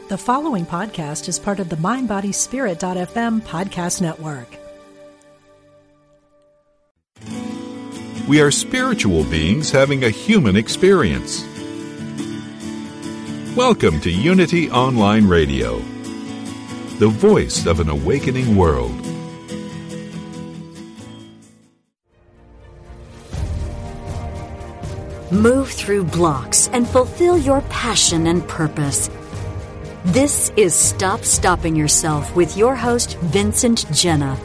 The following podcast is part of the MindBodySpirit.fm podcast network. We are spiritual beings having a human experience. Welcome to Unity Online Radio, the voice of an awakening world. Move through blocks and fulfill your passion and purpose. This is Stop Stopping Yourself with your host, Vincent Genna.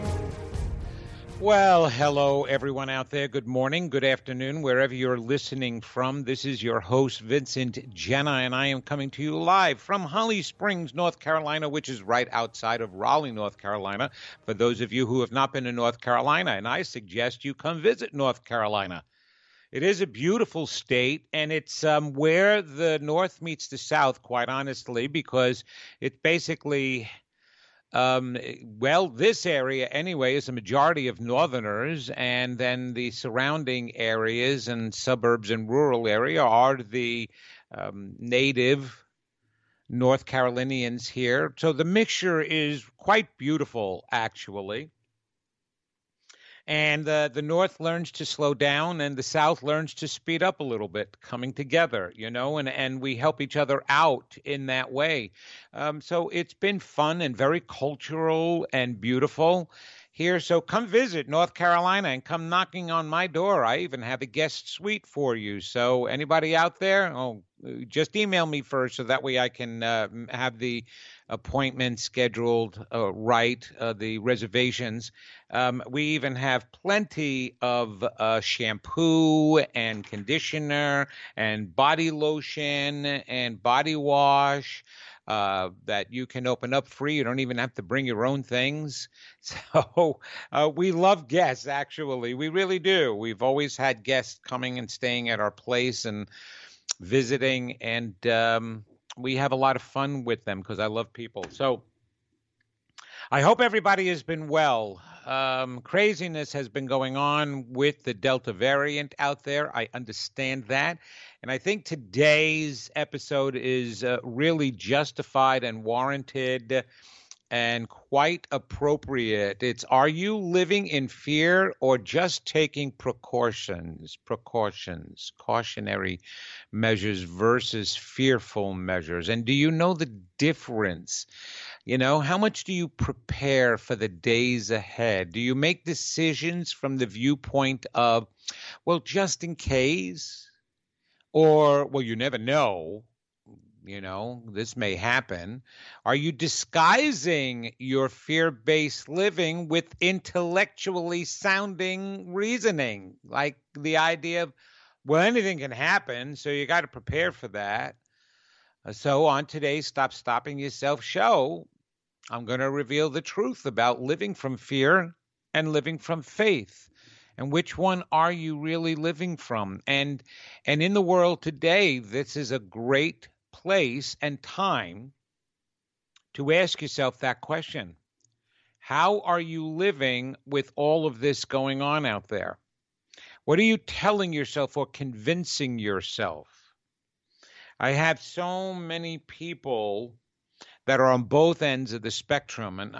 Well, hello, everyone out there. Good morning, good afternoon, wherever you're listening from. This is your host, Vincent Genna, and I am coming to you live from Holly Springs, North Carolina, which is right outside of Raleigh, North Carolina. For those of you who have not been to North Carolina, and I suggest you come visit North Carolina. It is a beautiful state, and it's where the North meets the South, quite honestly, because it basically, this area anyway is a majority of Northerners, and then the surrounding areas and suburbs and rural area are the native North Carolinians here. So the mixture is quite beautiful, actually. And the North learns to slow down and the South learns to speed up a little bit, coming together, and we help each other out in that way. So it's been fun and very cultural and beautiful here. So come visit North Carolina and come knocking on my door. I even have a guest suite for you. So anybody out there, just email me first so that way I can have the appointment scheduled the reservations. We even have plenty of shampoo and conditioner and body lotion and body wash that you can open up free. You don't even have to bring your own things. So we love guests, actually. We really do. We've always had guests coming and staying at our place and visiting, and we have a lot of fun with them because I love people. So I hope everybody has been well. Craziness has been going on with the Delta variant out there. I understand that. And I think today's episode is really justified and warranted and quite appropriate. It's, are you living in fear or just taking cautionary measures versus fearful measures? And do you know the difference? How much do you prepare for the days ahead? Do you make decisions from the viewpoint of, just in case? Or, you never know. This may happen. Are you disguising your fear-based living with intellectually sounding reasoning? Like the idea of, anything can happen, so you got to prepare for that. So on today's Stop Stopping Yourself show, I'm going to reveal the truth about living from fear and living from faith. And which one are you really living from? And in the world today, this is a great place and time to ask yourself that question. How are you living with all of this going on out there? What are you telling yourself or convincing yourself? I have so many people that are on both ends of the spectrum, and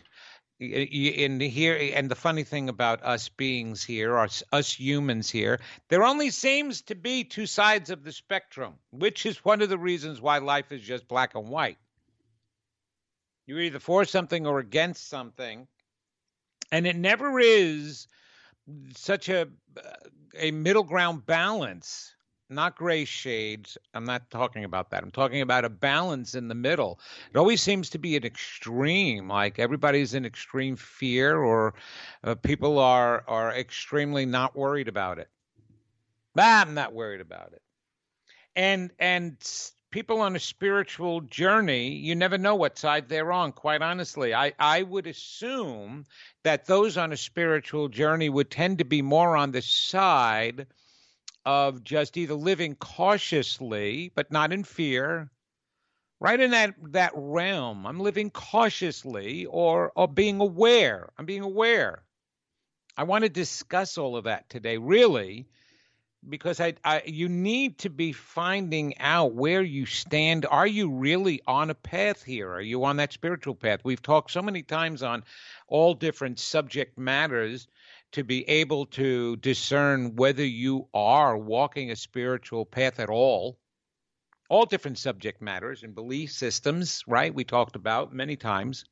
the funny thing about us beings here, us humans here, there only seems to be two sides of the spectrum, which is one of the reasons why life is just black and white. You're either for something or against something, and it never is such a middle ground balance. Not gray shades. I'm not talking about that. I'm talking about a balance in the middle. It always seems to be an extreme, like everybody's in extreme fear, or people are extremely not worried about it. I'm not worried about it. And people on a spiritual journey, you never know what side they're on, quite honestly. I would assume that those on a spiritual journey would tend to be more on the side of just either living cautiously, but not in fear, right in that realm. I'm living cautiously or being aware. I'm being aware. I want to discuss all of that today, really, because you need to be finding out where you stand. Are you really on a path here? Are you on that spiritual path? We've talked so many times on all different subject matters to be able to discern whether you are walking a spiritual path at all different subject matters and belief systems, right? We talked about many times.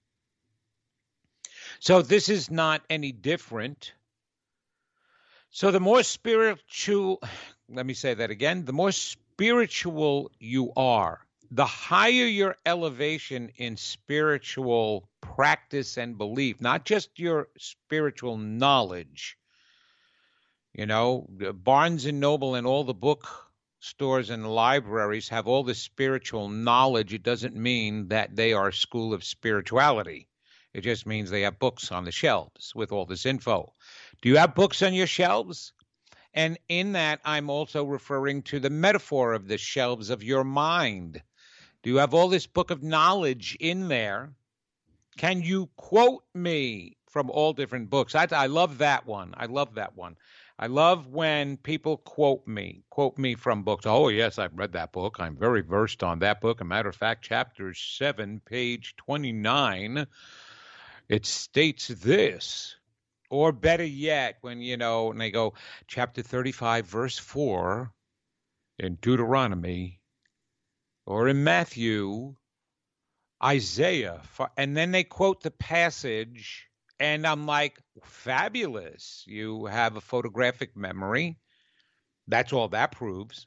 So this is not any different. So the more spiritual, let me say that again, the more spiritual you are, the higher your elevation in spiritual practice and belief, not just your spiritual knowledge. You know, Barnes and Noble and all the book stores and libraries have all the spiritual knowledge. It doesn't mean that they are a school of spirituality. It just means they have books on the shelves with all this info. Do you have books on your shelves? And in that, I'm also referring to the metaphor of the shelves of your mind. Do you have all this book of knowledge in there? Can you quote me from all different books? I love that one. I love that one. I love when people quote me from books. Oh, yes, I've read that book. I'm very versed on that book. As a matter of fact, chapter 7, page 29, it states this. Or better yet, when, and they go, chapter 35, verse 4 in Deuteronomy, or in Matthew, Isaiah, and then they quote the passage, and I'm like, fabulous. You have a photographic memory. That's all that proves.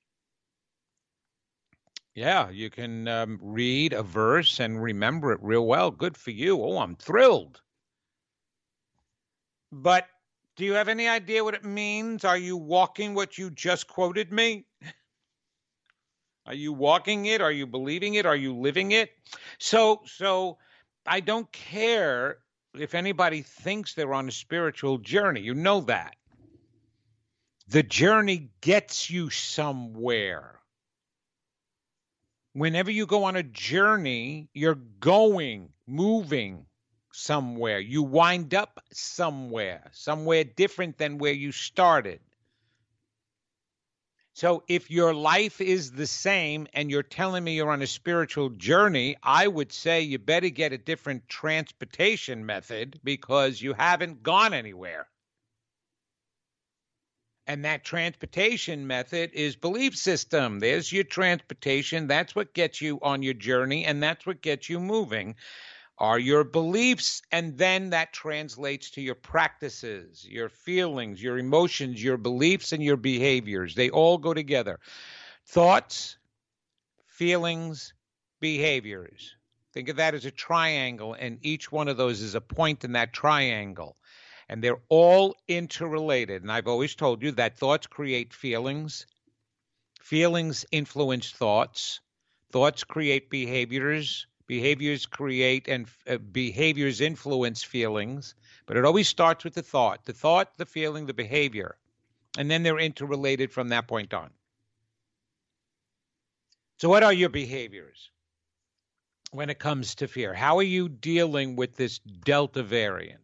Yeah, you can read a verse and remember it real well. Good for you. Oh, I'm thrilled. But do you have any idea what it means? Are you walking what you just quoted me? Are you walking it? Are you believing it? Are you living it? So I don't care if anybody thinks they're on a spiritual journey. You know that. The journey gets you somewhere. Whenever you go on a journey, you're moving somewhere. You wind up somewhere different than where you started. So if your life is the same and you're telling me you're on a spiritual journey, I would say you better get a different transportation method because you haven't gone anywhere. And that transportation method is belief system. There's your transportation. That's what gets you on your journey, and that's what gets you moving. Are your beliefs, and then that translates to your practices, your feelings, your emotions, your beliefs, and your behaviors. They all go together. Thoughts, feelings, behaviors. Think of that as a triangle, and each one of those is a point in that triangle. And they're all interrelated. And I've always told you that thoughts create feelings. Feelings influence thoughts. Thoughts create behaviors. Behaviors create and behaviors influence feelings, but it always starts with the thought, the feeling, the behavior, and then they're interrelated from that point on. So what are your behaviors when it comes to fear? How are you dealing with this Delta variant?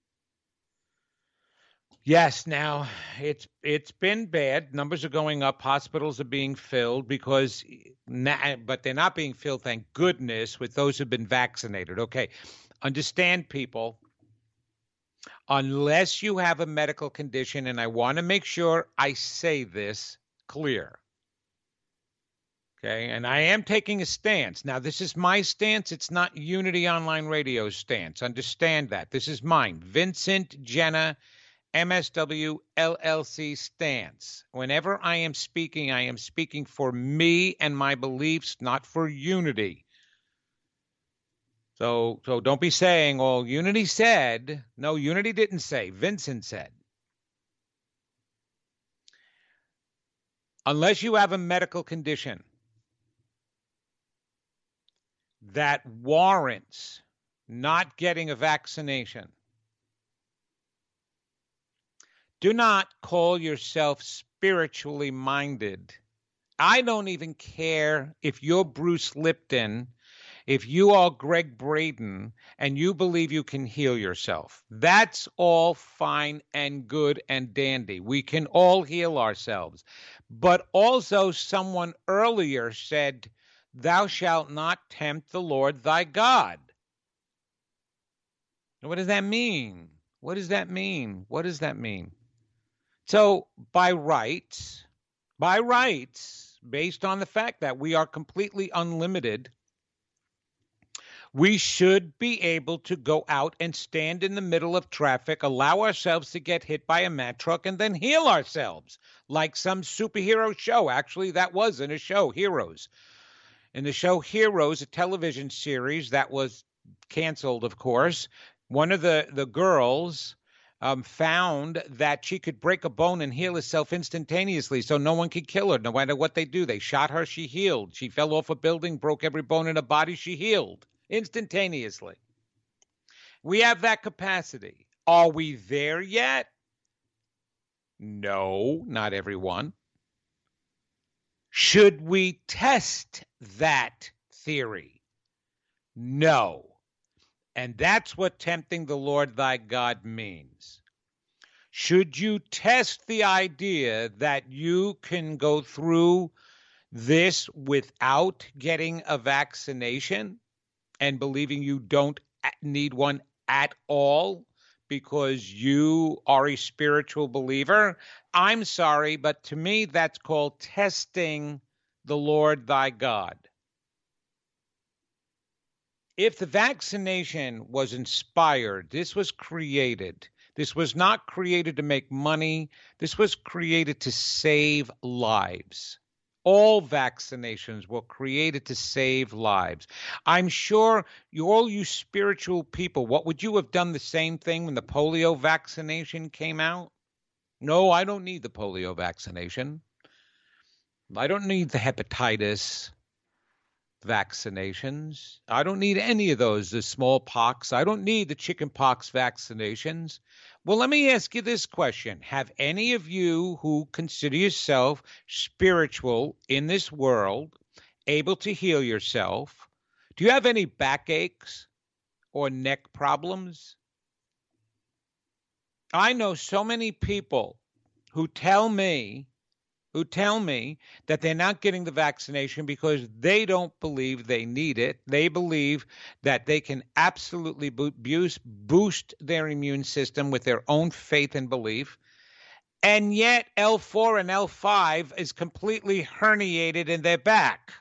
Yes, now it's been bad. Numbers are going up. Hospitals are being filled but they're not being filled, thank goodness, with those who've been vaccinated. Okay, understand, people, unless you have a medical condition, and I want to make sure I say this clear. Okay, and I am taking a stance. Now, this is my stance. It's not Unity Online Radio's stance. Understand that. This is mine. Vincent Genna, MSW LLC stance. Whenever I am speaking for me and my beliefs, not for Unity. So don't be saying, "Oh, Unity said." No, Unity didn't say. Vincent said. Unless you have a medical condition that warrants not getting a vaccination, do not call yourself spiritually minded. I don't even care if you're Bruce Lipton, if you are Greg Braden and you believe you can heal yourself. That's all fine and good and dandy. We can all heal ourselves. But also someone earlier said, thou shalt not tempt the Lord thy God. What does that mean? What does that mean? What does that mean? So by rights, based on the fact that we are completely unlimited, we should be able to go out and stand in the middle of traffic, allow ourselves to get hit by a Mack truck, and then heal ourselves like some superhero show. Actually, that was in a show, Heroes. In the show Heroes, a television series that was canceled, of course, one of the girls found that she could break a bone and heal herself instantaneously, so no one could kill her, no matter what they do. They shot her, she healed. She fell off a building, broke every bone in her body, she healed instantaneously. We have that capacity. Are we there yet? No, not everyone. Should we test that theory? No. And that's what tempting the Lord thy God means. Should you test the idea that you can go through this without getting a vaccination and believing you don't need one at all because you are a spiritual believer? I'm sorry, but to me, that's called testing the Lord thy God. If the vaccination was inspired, this was created. This was not created to make money. This was created to save lives. All vaccinations were created to save lives. I'm sure all you spiritual people, what would you have done the same thing when the polio vaccination came out? No, I don't need the polio vaccination. I don't need the hepatitis vaccinations. I don't need any of those, the smallpox. I don't need the chickenpox vaccinations. Well, let me ask you this question. Have any of you who consider yourself spiritual in this world able to heal yourself, do you have any backaches or neck problems? I know so many people who tell me that they're not getting the vaccination because they don't believe they need it. They believe that they can absolutely boost their immune system with their own faith and belief. And yet L4 and L5 is completely herniated in their back.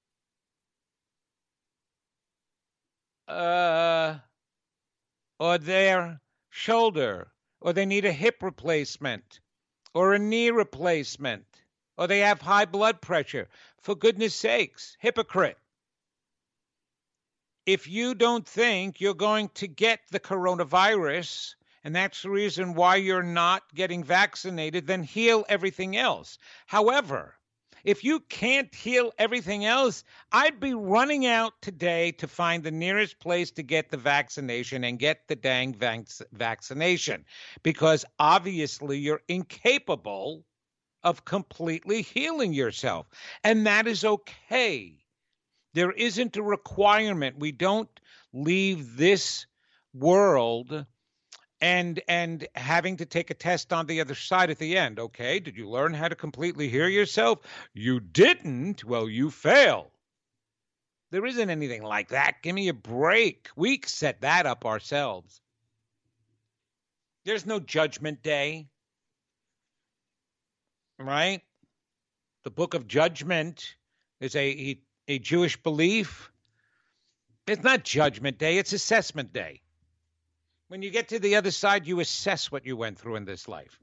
Or their shoulder, or they need a hip replacement, or a knee replacement, or they have high blood pressure. For goodness sakes, hypocrite. If you don't think you're going to get the coronavirus, and that's the reason why you're not getting vaccinated, then heal everything else. However, if you can't heal everything else, I'd be running out today to find the nearest place to get the vaccination and get the dang vaccination, because obviously you're incapable of completely healing yourself. And that is okay. There isn't a requirement. We don't leave this world and having to take a test on the other side at the end. Okay, did you learn how to completely heal yourself? You didn't? Well, you failed. There isn't anything like that. Give me a break. We set that up ourselves. There's no judgment day, right? The book of judgment is a Jewish belief. It's not judgment day, it's assessment day. When you get to the other side, you assess what you went through in this life.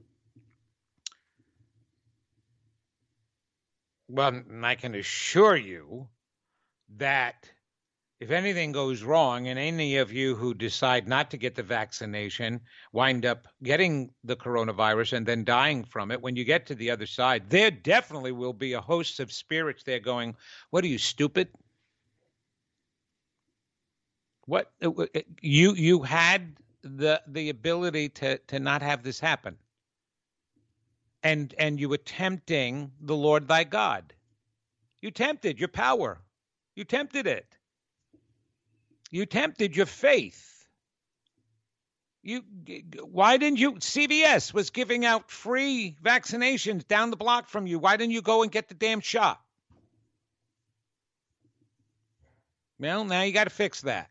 Well, I can assure you that if anything goes wrong and any of you who decide not to get the vaccination wind up getting the coronavirus and then dying from it, when you get to the other side, there definitely will be a host of spirits there going, what are you, stupid? What you had the ability to not have this happen. And you were tempting the Lord thy God. You tempted your power. You tempted it. You tempted your faith. Why didn't you? CVS was giving out free vaccinations down the block from you. Why didn't you go and get the damn shot? Well, now you got to fix that.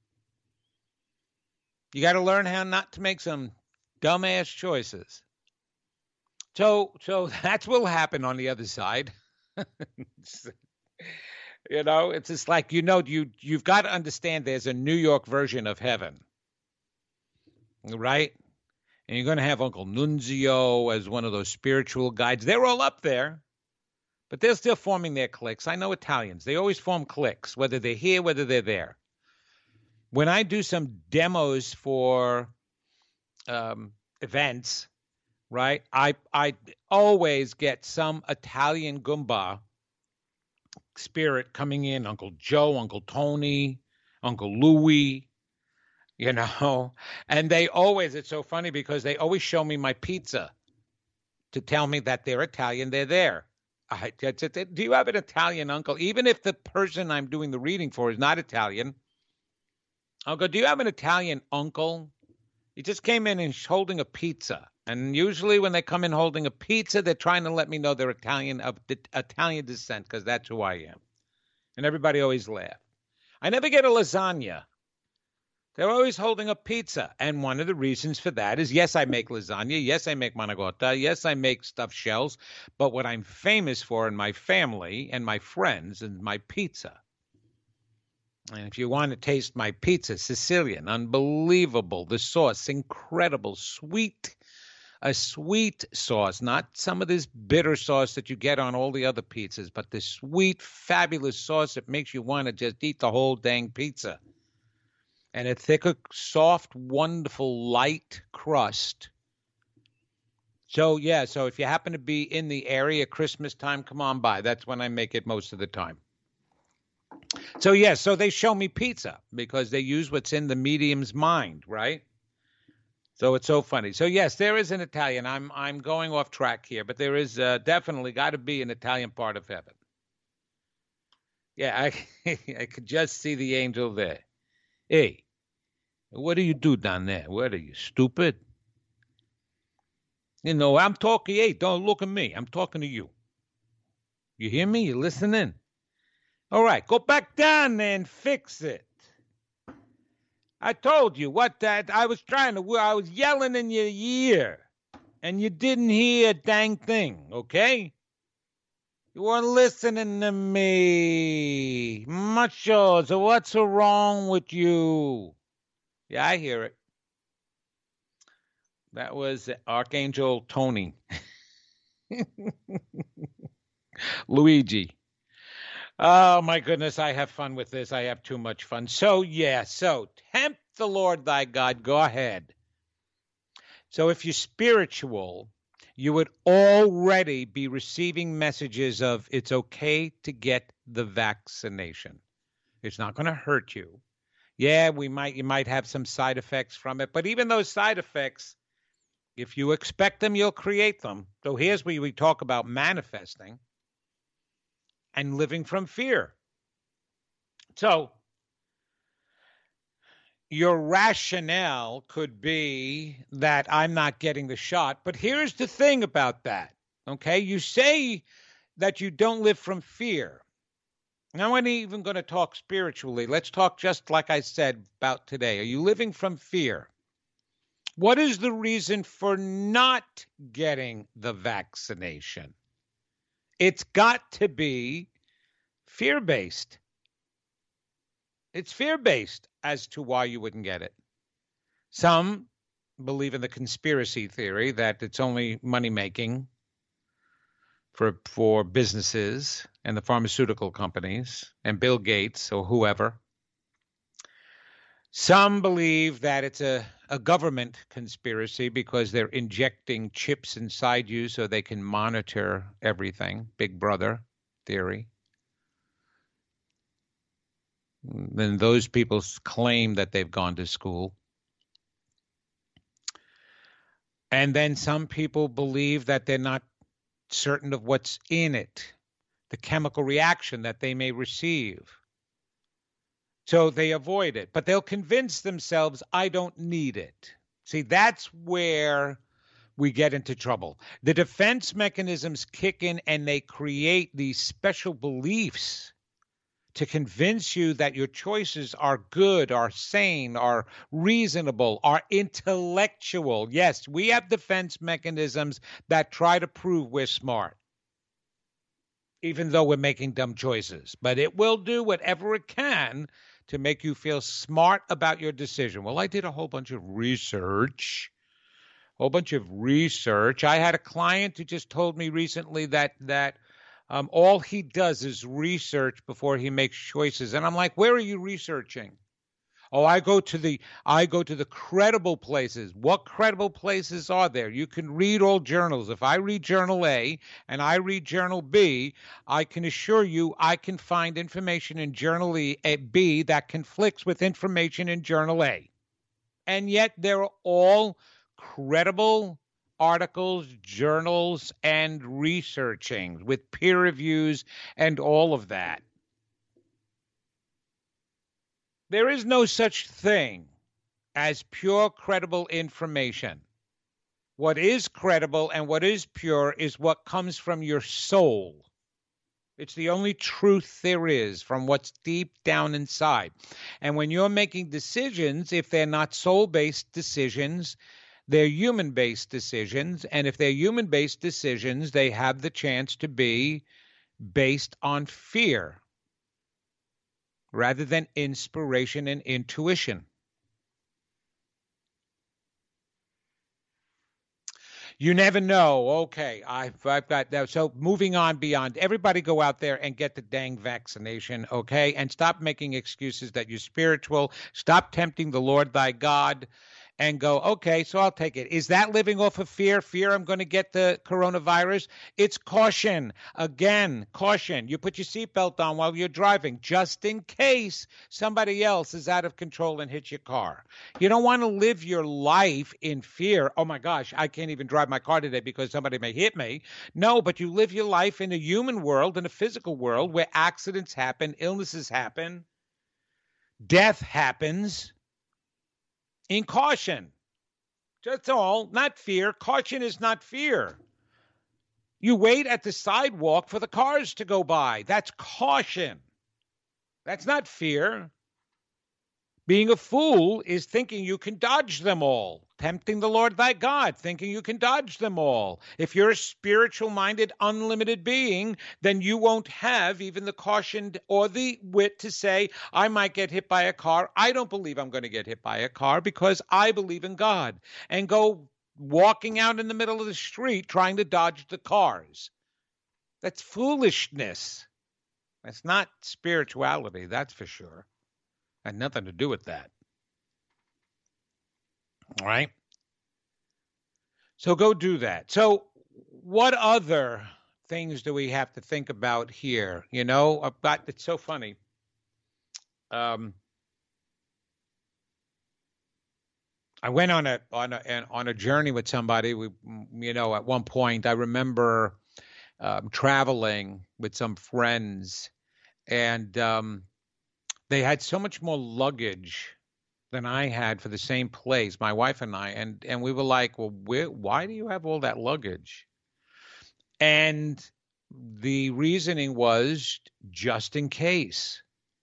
You got to learn how not to make some dumbass choices. So that's what will happen on the other side. It's just like, you've got to understand there's a New York version of heaven. Right? And you're going to have Uncle Nunzio as one of those spiritual guides. They're all up there, but they're still forming their cliques. I know Italians. They always form cliques, whether they're here, whether they're there. When I do some demos for events, right, I always get some Italian Goomba spirit coming in, Uncle Joe, Uncle Tony, Uncle Louie, and it's so funny because they always show me my pizza to tell me that they're Italian, they're there. Do you have an Italian uncle? Even if the person I'm doing the reading for is not Italian, I'll go, do you have an Italian uncle? He just came in and he's holding a pizza. And usually when they come in holding a pizza, they're trying to let me know they're Italian, of Italian descent, because that's who I am. And everybody always laughs. I never get a lasagna. They're always holding a pizza. And one of the reasons for that is, yes, I make lasagna. Yes, I make manicotti. Yes, I make stuffed shells. But what I'm famous for in my family and my friends is my pizza. And if you want to taste my pizza, Sicilian, unbelievable. The sauce, incredible, sweet. A sweet sauce, not some of this bitter sauce that you get on all the other pizzas, but this sweet, fabulous sauce that makes you want to just eat the whole dang pizza. And a thicker, soft, wonderful, light crust. So if you happen to be in the area Christmas time, come on by. That's when I make it most of the time. So they show me pizza because they use what's in the medium's mind, right? So it's so funny. So yes, there is an Italian. I'm going off track here, but there is definitely got to be an Italian part of heaven. Yeah, I could just see the angel there. Hey, what do you do down there? What are you, stupid? I'm talking. Hey, don't look at me. I'm talking to you. You hear me? You listening? All right, go back down there and fix it. I told you I was yelling in your ear, and you didn't hear a dang thing, okay? You weren't listening to me. Macho, so what's wrong with you? Yeah, I hear it. That was Archangel Tony. Luigi. Oh, my goodness, I have fun with this. I have too much fun. So tempt the Lord thy God. Go ahead. So if you're spiritual, you would already be receiving messages of it's okay to get the vaccination. It's not going to hurt you. Yeah, you might have some side effects from it, but even those side effects, if you expect them, you'll create them. So here's where we talk about manifesting and living from fear. So your rationale could be that I'm not getting the shot, but here's the thing about that, okay? You say that you don't live from fear. Now, I'm not even going to talk spiritually. Let's talk just like I said about today. Are you living from fear? What is the reason for not getting the vaccination? It's got to be fear-based. It's fear-based as to why you wouldn't get it. Some believe in the conspiracy theory that it's only money-making for businesses and the pharmaceutical companies and Bill Gates or whoever. Some believe that it's a government conspiracy because they're injecting chips inside you so they can monitor everything. Big Brother theory. Then those people claim that they've gone to school. And then some people believe that they're not certain of what's in it, the chemical reaction that they may receive. So they avoid it, but they'll convince themselves, I don't need it. See, that's where we get into trouble. The defense mechanisms kick in and they create these special beliefs to convince you that your choices are good, are sane, are reasonable, are intellectual. Yes, we have defense mechanisms that try to prove we're smart, even though we're making dumb choices. But it will do whatever it can to make you feel smart about your decision. Well, I did a whole bunch of research. I had a client who just told me recently that all he does is research before he makes choices. And I'm like, where are you researching? Oh, I go to the credible places. What credible places are there? You can read all journals. If I read Journal A and I read Journal B, I can assure you I can find information in Journal B that conflicts with information in Journal A. And yet they're all credible articles, journals, and researching with peer reviews and all of that. There is no such thing as pure, credible information. What is credible and what is pure is what comes from your soul. It's the only truth there is from what's deep down inside. And when you're making decisions, if they're not soul-based decisions, they're human-based decisions, and if they're human-based decisions, they have the chance to be based on fear rather than inspiration and intuition. You never know. Okay, I've got that. So moving on beyond, everybody go out there and get the dang vaccination, okay? And stop making excuses that you're spiritual. Stop tempting the Lord thy God. And go, okay, so I'll take it. Is that living off of fear? Fear I'm going to get the coronavirus? It's caution. Again, caution. You put your seatbelt on while you're driving, just in case somebody else is out of control and hits your car. You don't want to live your life in fear. Oh, my gosh, I can't even drive my car today because somebody may hit me. No, but you live your life in a human world, in a physical world where accidents happen, illnesses happen, death happens. In caution. That's all, not fear. Caution is not fear. You wait at the sidewalk for the cars to go by. That's caution. That's not fear. Being a fool is thinking you can dodge them all. Tempting the Lord thy God, thinking you can dodge them all. If you're a spiritual-minded, unlimited being, then you won't have even the caution or the wit to say, I might get hit by a car. I don't believe I'm going to get hit by a car because I believe in God. And go walking out in the middle of the street trying to dodge the cars. That's foolishness. That's not spirituality, that's for sure. Had nothing to do with that. All right. So go do that. So what other things do we have to think about here? You know, it's so funny. I went on a journey with somebody. At one point I remember traveling with some friends, and they had so much more luggage than I had for the same place, my wife and I, and we were like, well, why do you have all that luggage? And the reasoning was just in case.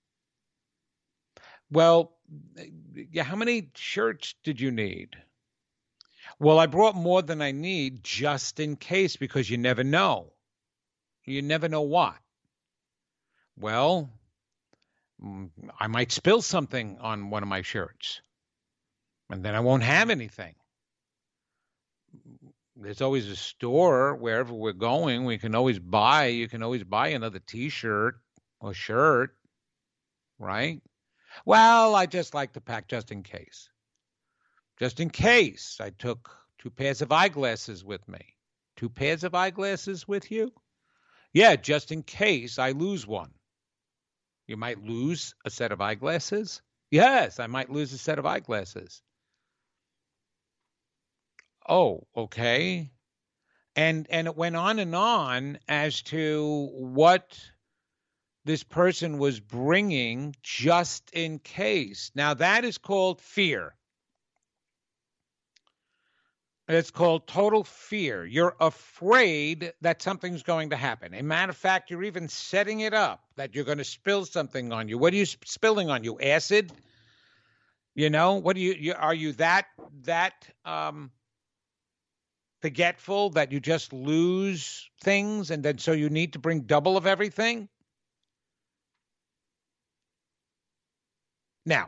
Well, yeah, how many shirts did you need? Well, I brought more than I need just in case, because you never know. You never know what. Well, I might spill something on one of my shirts, and then I won't have anything. There's always a store wherever we're going. You can always buy another T-shirt or shirt, right? Well, I just like to pack just in case. Just in case. I took 2 pairs of eyeglasses with me. 2 pairs of eyeglasses with you? Yeah, just in case I lose one. You might lose a set of eyeglasses? Yes, I might lose a set of eyeglasses. Oh, okay. And it went on and on as to what this person was bringing just in case. Now, that is called fear. It's called total fear. You're afraid that something's going to happen. As a matter of fact, you're even setting it up that you're going to spill something on you. What are you spilling on you? Acid? You know, what are you that forgetful that you just lose things and then so you need to bring double of everything? Now,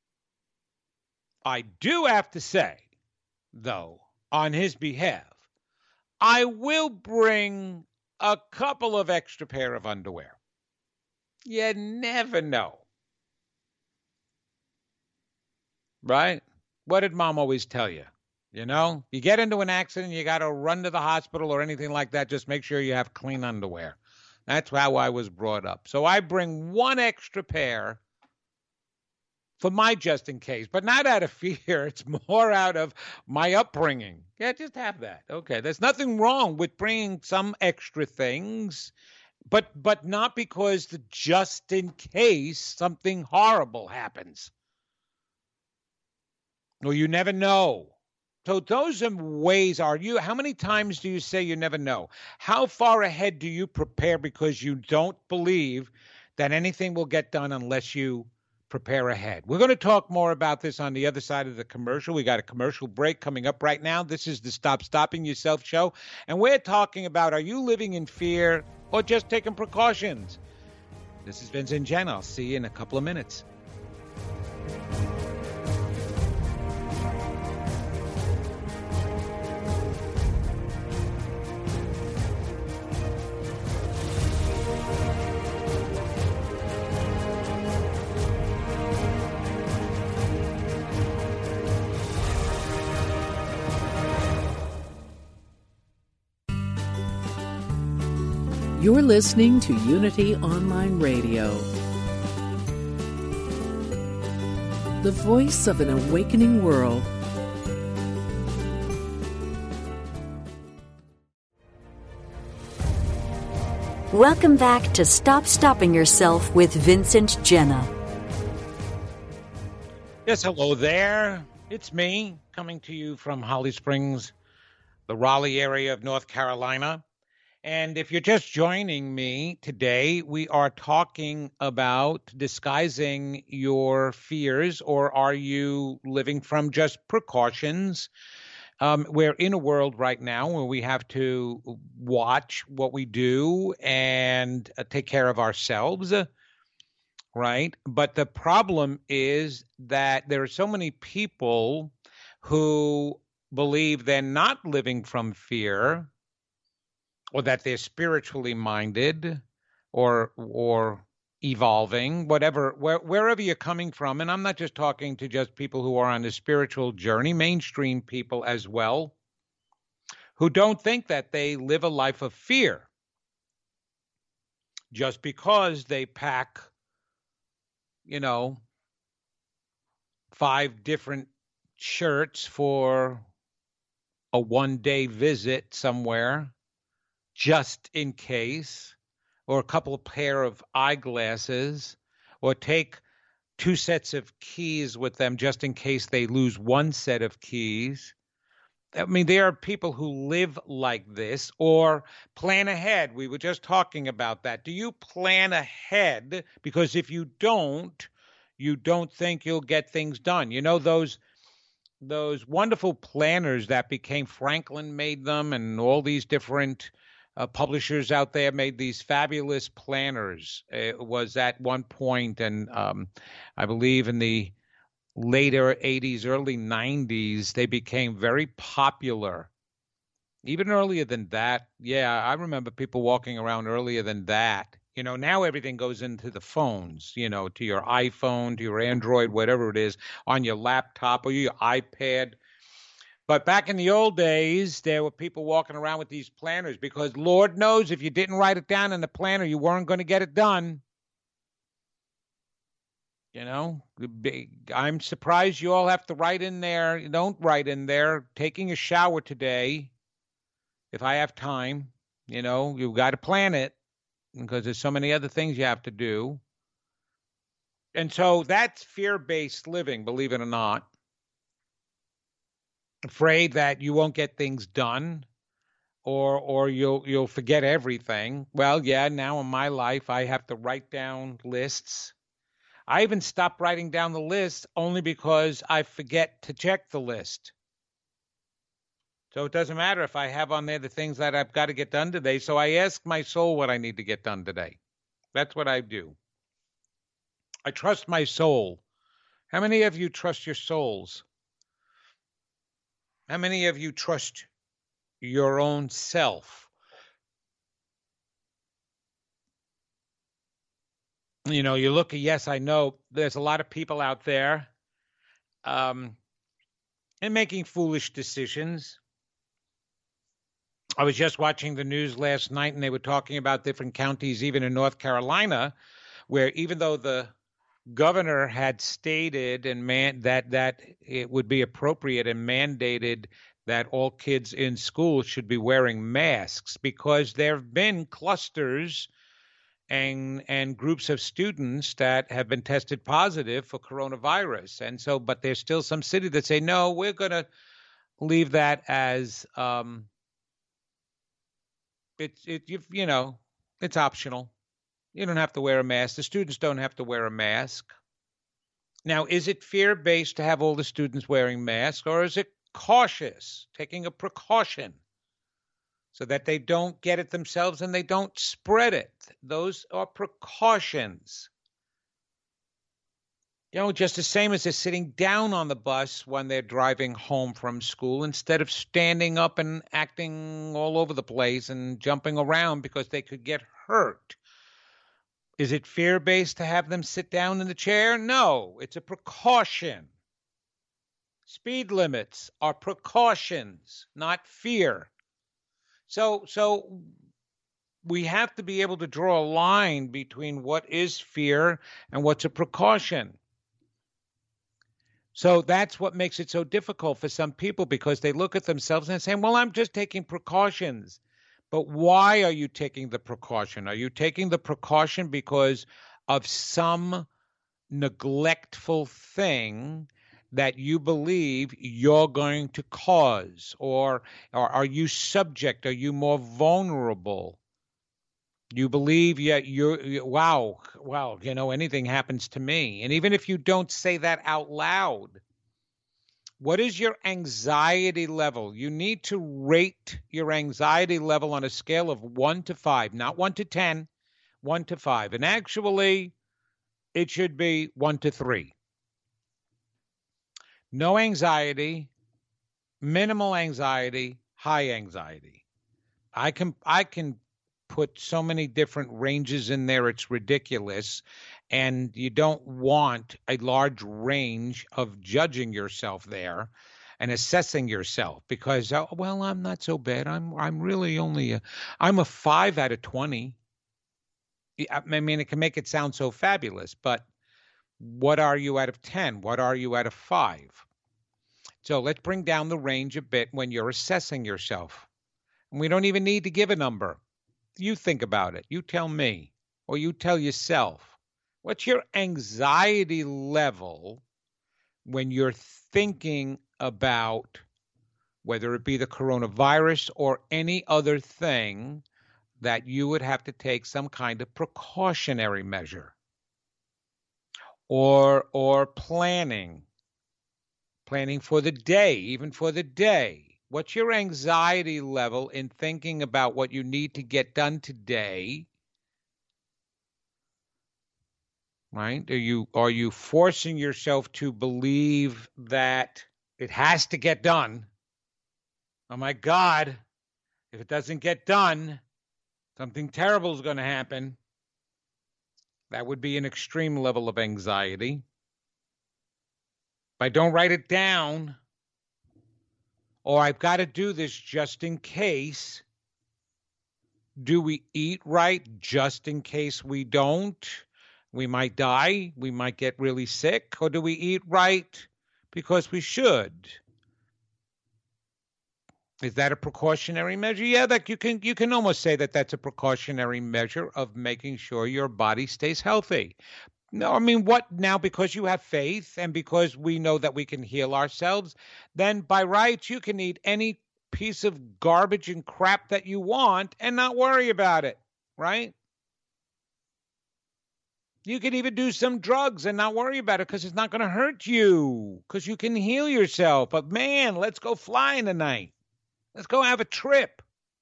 I do have to say, though, on his behalf, I will bring a couple of extra pair of underwear. You never know. Right? What did Mom always tell you? You know, you get into an accident, you got to run to the hospital or anything like that. Just make sure you have clean underwear. That's how I was brought up. So I bring one extra pair for my just in case, but not out of fear. It's more out of my upbringing. Yeah, just have that. Okay, there's nothing wrong with bringing some extra things, but not because the just in case something horrible happens. Well, you never know. So those are ways. How many times do you say you never know? How far ahead do you prepare because you don't believe that anything will get done unless you prepare ahead? We're going to talk more about this on the other side of the commercial. We got a commercial break coming up right now. This is the Stop Stopping Yourself show. And we're talking about, are you living in fear or just taking precautions? This is Vince and Jen. I'll see you in a couple of minutes. You're listening to Unity Online Radio, the voice of an awakening world. Welcome back to Stop Stopping Yourself with Vincent Genna. Yes, hello there. It's me coming to you from Holly Springs, the Raleigh area of North Carolina. And if you're just joining me today, we are talking about disguising your fears, or are you living from just precautions? We're in a world right now where we have to watch what we do and take care of ourselves, right? But the problem is that there are so many people who believe they're not living from fear, or that they're spiritually minded or evolving, wherever you're coming from. And I'm not just talking to just people who are on the spiritual journey, mainstream people as well, who don't think that they live a life of fear just because they pack, 5 different shirts for a one-day visit somewhere, just in case, or a couple of pair of eyeglasses, or take 2 sets of keys with them just in case they lose 1 set of keys. I mean, there are people who live like this or plan ahead. We were just talking about that. Do you plan ahead? Because if you don't think you'll get things done. You know, those wonderful planners that became, Franklin made them, and all these different publishers out there made these fabulous planners. It was at one point, and I believe in the later 80s, early 90s, they became very popular. Even earlier than that. Yeah, I remember people walking around earlier than that. Now everything goes into the phones, to your iPhone, to your Android, whatever it is, on your laptop or your iPad. But back in the old days, there were people walking around with these planners because Lord knows if you didn't write it down in the planner, you weren't going to get it done. I'm surprised you all have to write in there. Don't write in there, taking a shower today. If I have time, you've got to plan it. because there's so many other things you have to do. And so that's fear-based living, believe it or not. Afraid that you won't get things done, or you'll forget everything. Well, yeah, now in my life I have to write down lists. I even stopped writing down the list only because I forget to check the list. So it doesn't matter if I have on there the things that I've got to get done today. So I ask my soul what I need to get done today. That's what I do. I trust my soul. How many of you trust your souls? How many of you trust your own self? You know, you look at, yes, I know there's a lot of people out there and making foolish decisions. I was just watching the news last night, and they were talking about different counties, even in North Carolina, where even though the governor had stated and that it would be appropriate and mandated that all kids in school should be wearing masks, because there have been clusters and groups of students that have been tested positive for coronavirus. And so, but there's still some cities that say, no, we're going to leave that as it's optional. You don't have to wear a mask. The students don't have to wear a mask. Now, is it fear-based to have all the students wearing masks, or is it cautious, taking a precaution so that they don't get it themselves and they don't spread it? Those are precautions. You know, just the same as they're sitting down on the bus when they're driving home from school instead of standing up and acting all over the place and jumping around because they could get hurt. Is it fear-based to have them sit down in the chair? No, it's a precaution. Speed limits are precautions, not fear. So we have to be able to draw a line between what is fear and what's a precaution. So that's what makes it so difficult for some people, because they look at themselves and say, well, I'm just taking precautions. But why are you taking the precaution? Are you taking the precaution because of some neglectful thing that you believe you're going to cause? Or are you subject? Are you more vulnerable? You believe wow, anything happens to me. And even if you don't say that out loud, what is your anxiety level? You need to rate your anxiety level on a scale of 1 to 5, not 1 to 10, 1 to 5. And actually, it should be 1 to 3. No anxiety, minimal anxiety, high anxiety. I can put so many different ranges in there, it's ridiculous. And you don't want a large range of judging yourself there and assessing yourself, because, well, I'm not so bad. I'm really only I'm a 5 out of 20. I mean, it can make it sound so fabulous, but what are you out of 10? What are you out of 5? So let's bring down the range a bit when you're assessing yourself. And we don't even need to give a number. You think about it. You tell me, or you tell yourself. What's your anxiety level when you're thinking about whether it be the coronavirus or any other thing that you would have to take some kind of precautionary measure, or planning for the day, even for the day? What's your anxiety level in thinking about what you need to get done today? Right? Are you forcing yourself to believe that it has to get done? Oh my God, if it doesn't get done, something terrible is going to happen. That would be an extreme level of anxiety. If I don't write it down, or I've got to do this just in case. Do we eat right just in case we don't? We might die. We might get really sick. Or do we eat right because we should? Is that a precautionary measure? Yeah, that you can almost say that that's a precautionary measure of making sure your body stays healthy. No, I mean, what now? Because you have faith and because we know that we can heal ourselves, then by rights, you can eat any piece of garbage and crap that you want and not worry about it, right? You could even do some drugs and not worry about it because it's not going to hurt you because you can heal yourself. But man, let's go flying tonight. Let's go have a trip.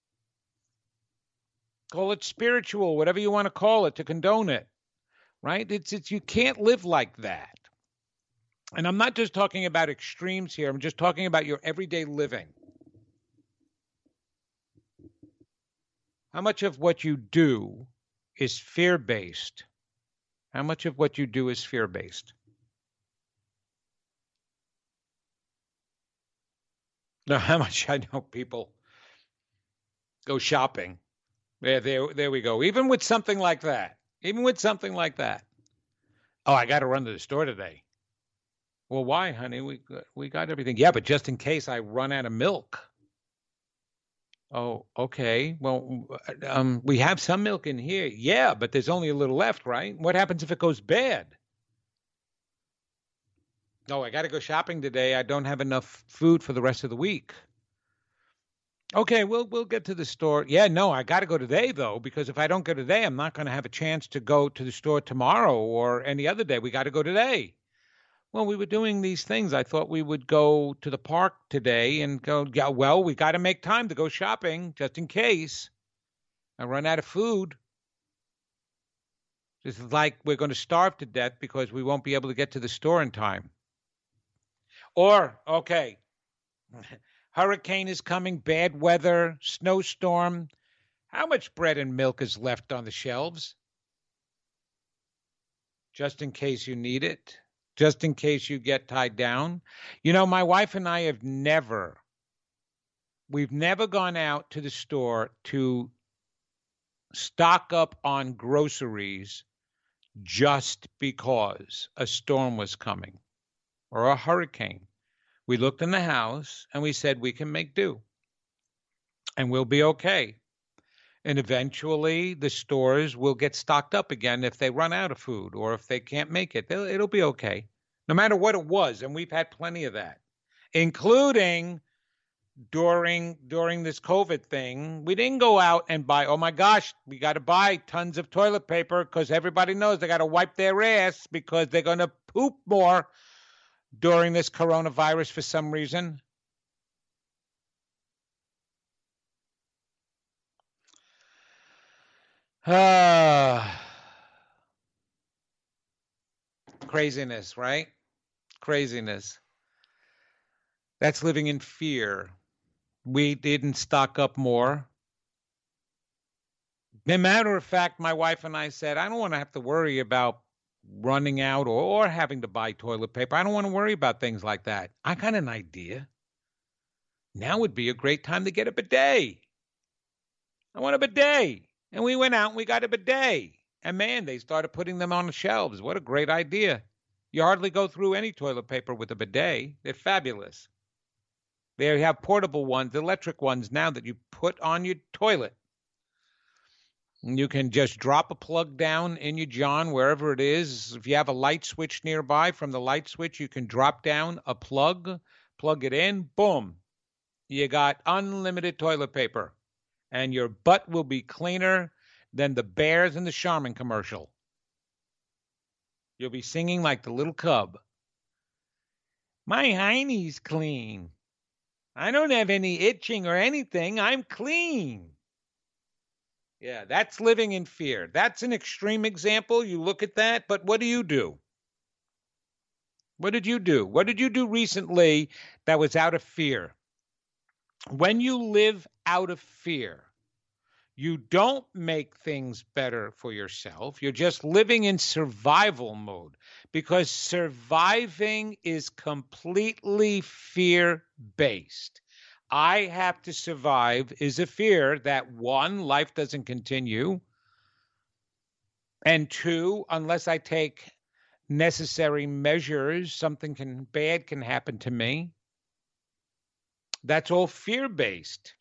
Call it spiritual, whatever you want to call it to condone it, right? It's you can't live like that. And I'm not just talking about extremes here. I'm just talking about your everyday living. How much of what you do is fear-based? How much of what you do is fear-based? Now, how much I know people go shopping. There we go. Even with something like that. Oh, I got to run to the store today. Well, why, honey? We got everything. Yeah, but just in case I run out of milk. Oh, okay. Well, we have some milk in here. Yeah, but there's only a little left, right? What happens if it goes bad? Oh, I got to go shopping today. I don't have enough food for the rest of the week. Okay, we'll get to the store. Yeah, no, I got to go today, though, because if I don't go today, I'm not going to have a chance to go to the store tomorrow or any other day. We got to go today. Well, we were doing these things. I thought we would go to the park today and go, yeah, well, we got to make time to go shopping just in case I run out of food. It's like we're going to starve to death because we won't be able to get to the store in time. Or, okay, hurricane is coming, bad weather, snowstorm. How much bread and milk is left on the shelves? Just in case you need it. Just in case you get tied down. You know, my wife and I we've never gone out to the store to stock up on groceries just because a storm was coming or a hurricane. We looked in the house and we said we can make do and we'll be okay. And eventually the stores will get stocked up again if they run out of food or if they can't make it. It'll be okay, no matter what it was. And we've had plenty of that, including during this COVID thing. We didn't go out and buy, oh, my gosh, we got to buy tons of toilet paper because everybody knows they got to wipe their ass because they're going to poop more during this coronavirus for some reason. Craziness, right? Craziness. That's living in fear. We didn't stock up more. As a matter of fact, my wife and I said, I don't want to have to worry about running out or having to buy toilet paper. I don't want to worry about things like that. I got an idea. Now would be a great time to get a bidet. I want a bidet. And we went out and we got a bidet. And man, they started putting them on the shelves. What a great idea. You hardly go through any toilet paper with a bidet. They're fabulous. They have portable ones, electric ones now that you put on your toilet. And you can just drop a plug down in your john, wherever it is. If you have a light switch nearby, from the light switch, you can drop down a plug it in, boom. You got unlimited toilet paper. And your butt will be cleaner than the bears in the Charmin commercial. You'll be singing like the little cub. My hiney's clean. I don't have any itching or anything. I'm clean. Yeah, that's living in fear. That's an extreme example. You look at that, but what do you do? What did you do? What did you do recently that was out of fear? When you live out of fear, you don't make things better for yourself. You're just living in survival mode because surviving is completely fear-based. I have to survive is a fear that, one, life doesn't continue, and two, unless I take necessary measures, something bad can happen to me. That's all fear-based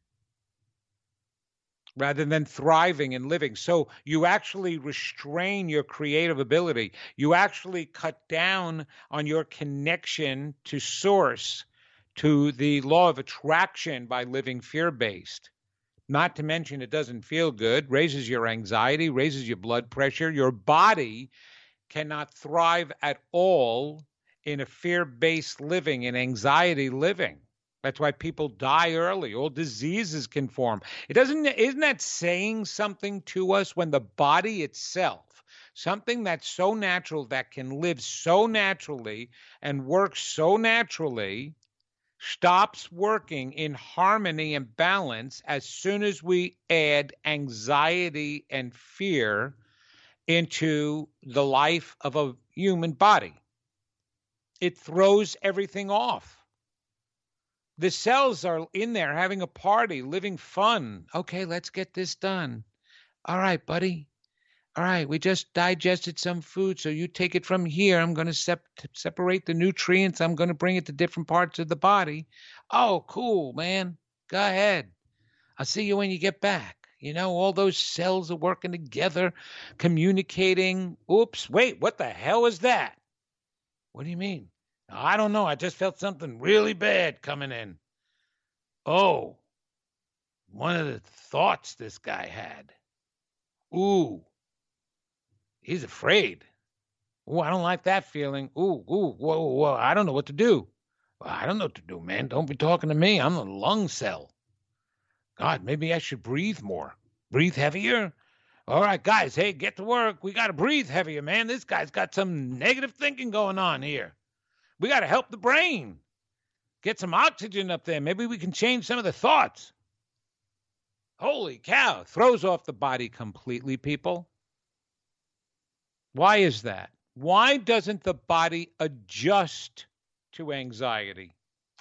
rather than thriving and living. So you actually restrain your creative ability. You actually cut down on your connection to source, to the law of attraction by living fear-based. Not to mention it doesn't feel good, raises your anxiety, raises your blood pressure. Your body cannot thrive at all in a fear-based living, in anxiety living. That's why people die early. All diseases can form. Isn't that saying something to us when the body itself, something that's so natural, that can live so naturally and work so naturally, stops working in harmony and balance as soon as we add anxiety and fear into the life of a human body? It throws everything off. The cells are in there having a party, living fun. Okay, let's get this done. All right, buddy. All right, we just digested some food, so you take it from here. I'm going to separate the nutrients. I'm going to bring it to different parts of the body. Oh, cool, man. Go ahead. I'll see you when you get back. You know, all those cells are working together, communicating. Oops, wait, what the hell is that? What do you mean? I don't know. I just felt something really bad coming in. Oh, one of the thoughts this guy had. Ooh, he's afraid. Ooh, I don't like that feeling. Ooh, whoa, I don't know what to do. Well, I don't know what to do, man. Don't be talking to me. I'm a lung cell. God, maybe I should breathe more. Breathe heavier? All right, guys, hey, get to work. We got to breathe heavier, man. This guy's got some negative thinking going on here. We got to help the brain. Get some oxygen up there. Maybe we can change some of the thoughts. Holy cow. Throws off the body completely, people. Why is that? Why doesn't the body adjust to anxiety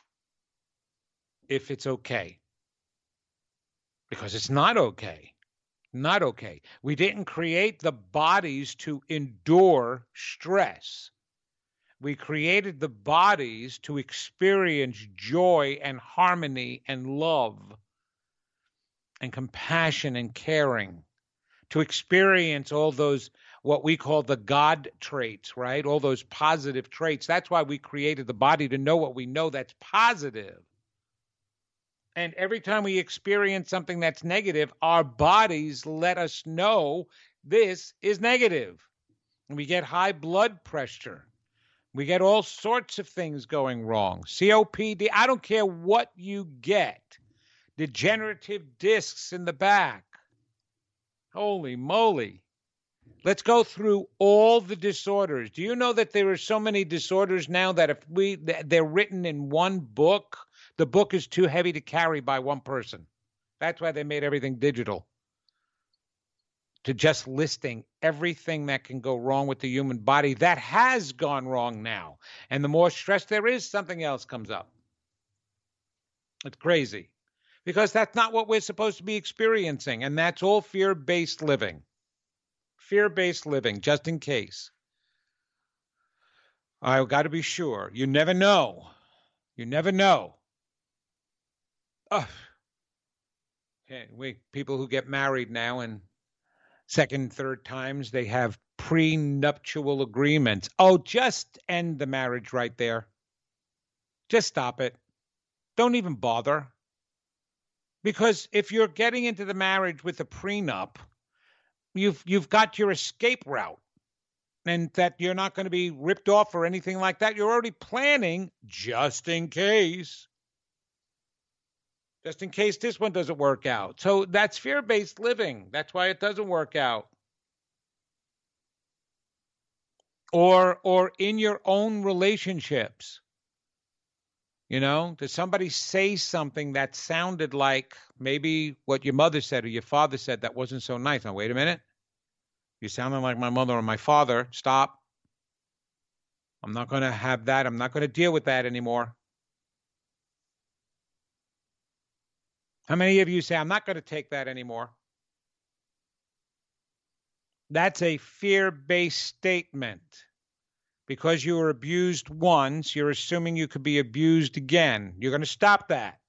if it's okay? Because it's not okay. Not okay. We didn't create the bodies to endure stress. We created the bodies to experience joy and harmony and love and compassion and caring, to experience all those, what we call the God traits, right? All those positive traits. That's why we created the body, to know what we know that's positive. And every time we experience something that's negative, our bodies let us know this is negative. And we get high blood pressure. We get all sorts of things going wrong. COPD, I don't care what you get. Degenerative discs in the back. Holy moly. Let's go through all the disorders. Do you know that there are so many disorders now that they're written in one book, the book is too heavy to carry by one person? That's why they made everything digital. To just listing everything that can go wrong with the human body that has gone wrong now. And the more stress there is, something else comes up. It's crazy. Because that's not what we're supposed to be experiencing. And that's all fear-based living. Fear-based living, just in case. I've got to be sure. You never know. You never know. People who get married now and second, third times, they have prenuptial agreements. Oh, just end the marriage right there. Just stop it. Don't even bother. Because if you're getting into the marriage with a prenup, you've got your escape route, and that you're not going to be ripped off or anything like that. You're already planning just in case. Just in case this one doesn't work out. So that's fear-based living. That's why it doesn't work out. Or in your own relationships. You know, does somebody say something that sounded like maybe what your mother said or your father said that wasn't so nice? Now, wait a minute. You're sounding like my mother or my father. Stop. I'm not going to have that. I'm not going to deal with that anymore. How many of you say, I'm not going to take that anymore? That's a fear-based statement. Because you were abused once, you're assuming you could be abused again. You're going to stop that.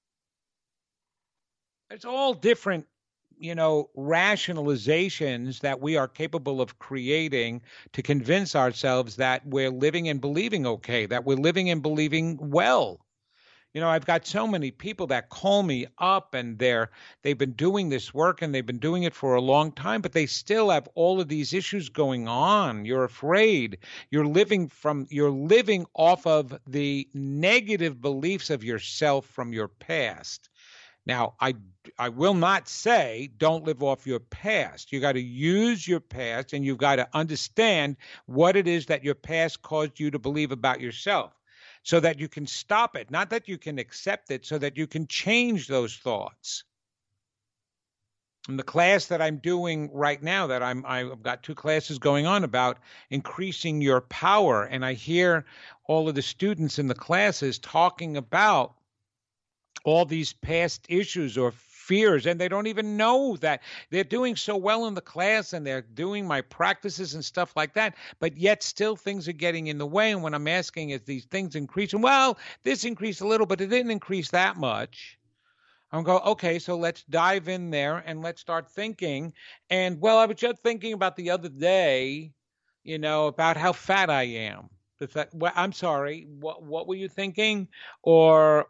It's all different, rationalizations that we are capable of creating to convince ourselves that we're living and believing okay, that we're living and believing well. I've got so many people that call me up and they've been doing this work and they've been doing it for a long time, but they still have all of these issues going on. You're afraid. You're living off of the negative beliefs of yourself from your past. Now, I will not say don't live off your past. You got to use your past and you've got to understand what it is that your past caused you to believe about yourself, so that you can stop it, not that you can accept it, so that you can change those thoughts. In the class that I'm doing right now, that I've got 2 classes going on about increasing your power, and I hear all of the students in the classes talking about all these past issues or fears, and they don't even know that they're doing so well in the class and they're doing my practices and stuff like that, but yet still things are getting in the way. And when I'm asking, is these things increasing? Well, this increased a little, but it didn't increase that much. I'm going, okay, so let's dive in there and let's start thinking. And well, I was just thinking about the other day, about how fat I am. Well, I'm sorry, what were you thinking? Or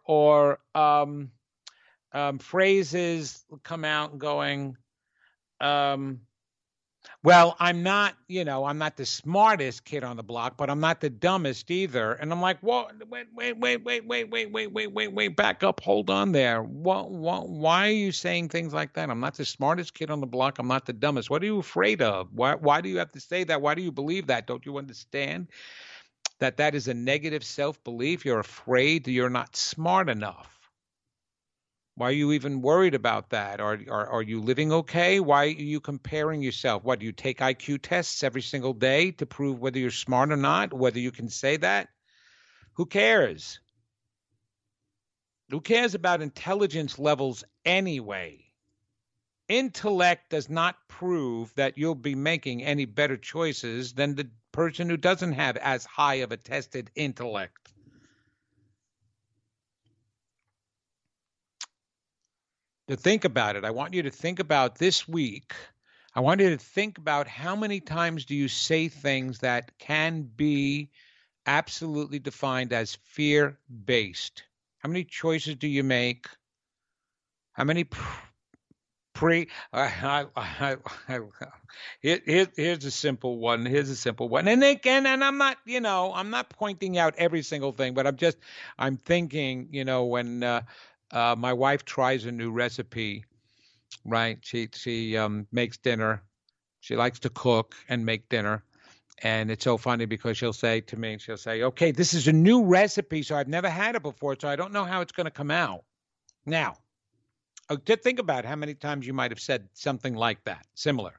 phrases come out going, well, I'm not the smartest kid on the block, but I'm not the dumbest either. And I'm like, whoa, wait, back up, hold on there. Why are you saying things like that? I'm not the smartest kid on the block. I'm not the dumbest. What are you afraid of? Why do you have to say that? Why do you believe that? Don't you understand that is a negative self-belief? You're afraid that you're not smart enough. Why are you even worried about that? Are you living okay? Why are you comparing yourself? What, do you take IQ tests every single day to prove whether you're smart or not, whether you can say that? Who cares? Who cares about intelligence levels anyway? Intellect does not prove that you'll be making any better choices than the person who doesn't have as high of a tested intellect. To think about it, I want you to think about this week. I want you to think about how many times do you say things that can be absolutely defined as fear-based? How many choices do you make? How many here's a simple one. And again, and I'm not pointing out every single thing, but I'm thinking, when my wife tries a new recipe, right? She makes dinner. She likes to cook and make dinner. And it's so funny because she'll say to me, okay, this is a new recipe, so I've never had it before, so I don't know how it's going to come out. Now, just think about how many times you might have said something like that, similar.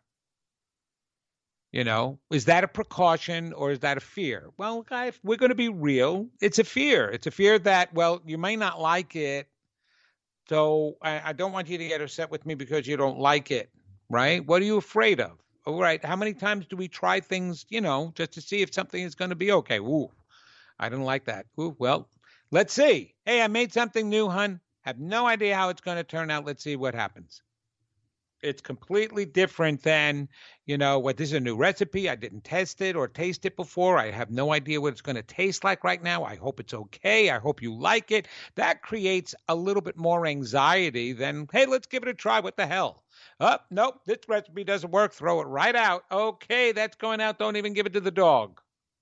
Is that a precaution or is that a fear? Well, if we're going to be real, it's a fear. It's a fear that, well, you may not like it. So I don't want you to get upset with me because you don't like it, right? What are you afraid of? All right. How many times do we try things, just to see if something is going to be okay? Ooh, I didn't like that. Ooh, well, let's see. Hey, I made something new, hun. Have no idea how it's going to turn out. Let's see what happens. It's completely different than, what this is a new recipe. I didn't test it or taste it before. I have no idea what it's going to taste like right now. I hope it's okay. I hope you like it. That creates a little bit more anxiety than, hey, let's give it a try. What the hell? Oh, nope, this recipe doesn't work. Throw it right out. Okay, that's going out. Don't even give it to the dog.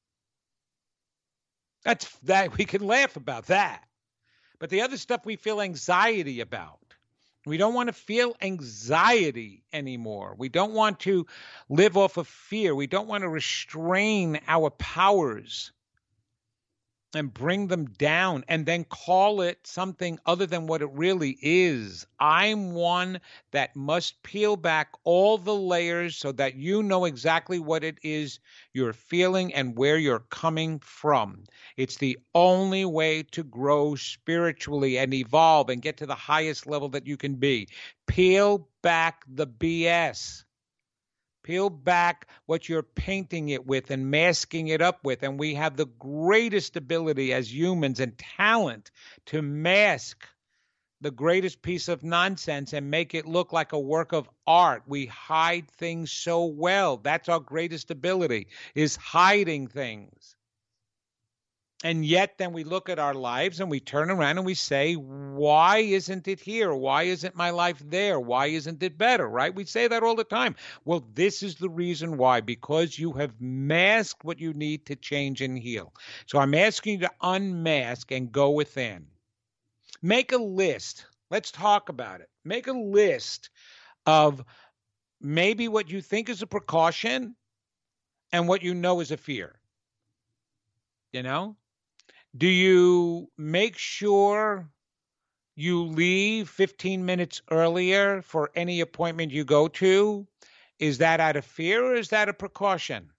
That's that. We can laugh about that. But the other stuff we feel anxiety about. We don't want to feel anxiety anymore. We don't want to live off of fear. We don't want to restrain our powers and bring them down and then call it something other than what it really is. I'm one that must peel back all the layers so that you know exactly what it is you're feeling and where you're coming from. It's the only way to grow spiritually and evolve and get to the highest level that you can be. Peel back the BS. Peel back what you're painting it with and masking it up with. And we have the greatest ability as humans and talent to mask the greatest piece of nonsense and make it look like a work of art. We hide things so well. That's our greatest ability, is hiding things. And yet then we look at our lives and we turn around and we say, why isn't it here? Why isn't my life there? Why isn't it better, right? We say that all the time. Well, this is the reason why, because you have masked what you need to change and heal. So I'm asking you to unmask and go within. Make a list. Let's talk about it. Make a list of maybe what you think is a precaution and what you know is a fear. You know? Do you make sure you leave 15 minutes earlier for any appointment you go to? Is that out of fear or is that a precaution?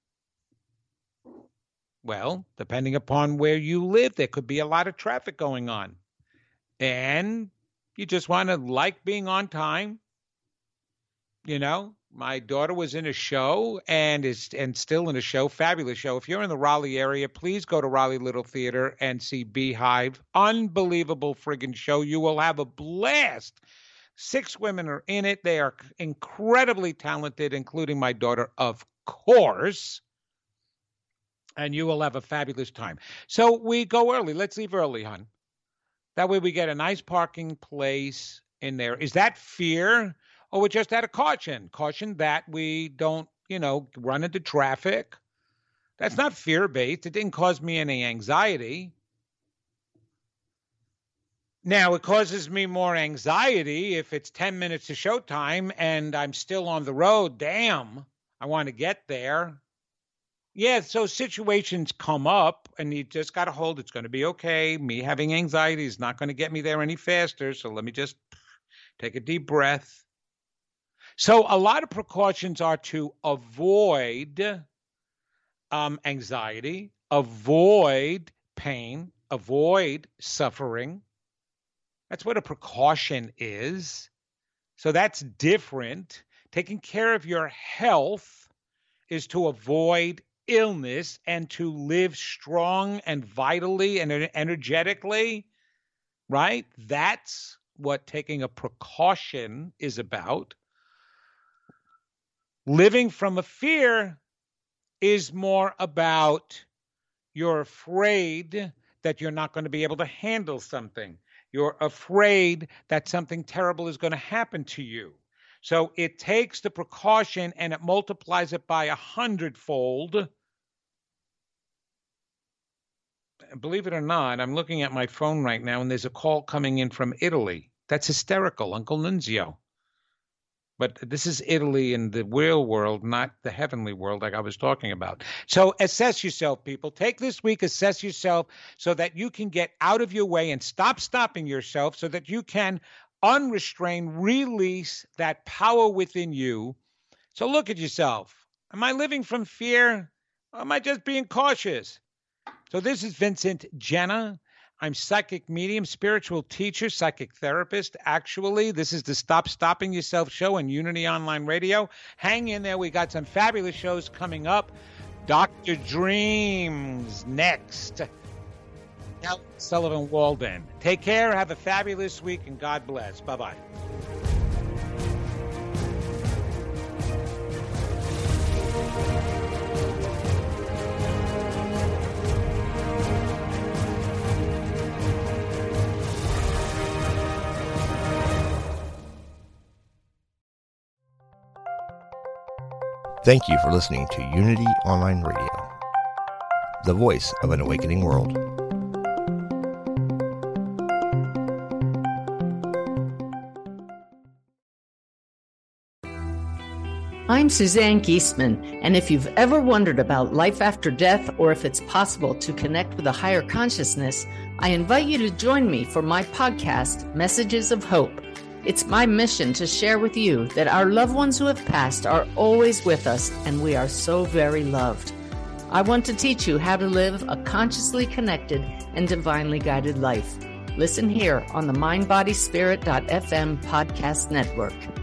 Well, depending upon where you live, there could be a lot of traffic going on. And you just want to like being on time. You know, my daughter was in a show and still in a show, fabulous show. If you're in the Raleigh area, please go to Raleigh Little Theater and see Beehive. Unbelievable friggin' show. You will have a blast. 6 women are in it. They are incredibly talented, including my daughter, of course. And you will have a fabulous time. So we go early. Let's leave early, hon. That way we get a nice parking place in there. Is that fear? Or we're just out of caution that we don't, run into traffic. That's not fear-based. It didn't cause me any anxiety. Now, it causes me more anxiety if it's 10 minutes to showtime and I'm still on the road. Damn, I want to get there. Yeah, so situations come up and you just got to hold. It's going to be okay. Me having anxiety is not going to get me there any faster. So let me just take a deep breath. So a lot of precautions are to avoid anxiety, avoid pain, avoid suffering. That's what a precaution is. So that's different. Taking care of your health is to avoid illness and to live strong and vitally and energetically, right? That's what taking a precaution is about. Living from a fear is more about you're afraid that you're not going to be able to handle something. You're afraid that something terrible is going to happen to you. So it takes the precaution and it multiplies it by 100-fold. Believe it or not, I'm looking at my phone right now and there's a call coming in from Italy. That's hysterical, Uncle Nunzio. But this is Italy in the real world, not the heavenly world like I was talking about. So assess yourself, people. Take this week, assess yourself so that you can get out of your way and stop stopping yourself so that you can unrestrained release that power within you. So look at yourself. Am I living from fear? Or am I just being cautious? So this is Vincent Genna. I'm psychic medium, spiritual teacher, psychic therapist. Actually, this is the Stop Stopping Yourself show on Unity Online Radio. Hang in there. We got some fabulous shows coming up. Dr. Dreams next. Sullivan Walden. Take care. Have a fabulous week, and God bless. Bye-bye. Thank you for listening to Unity Online Radio, the voice of an awakening world. I'm Suzanne Giesman, and if you've ever wondered about life after death or if it's possible to connect with a higher consciousness, I invite you to join me for my podcast, Messages of Hope. It's my mission to share with you that our loved ones who have passed are always with us, and we are so very loved. I want to teach you how to live a consciously connected and divinely guided life. Listen here on the MindBodySpirit.fm podcast network.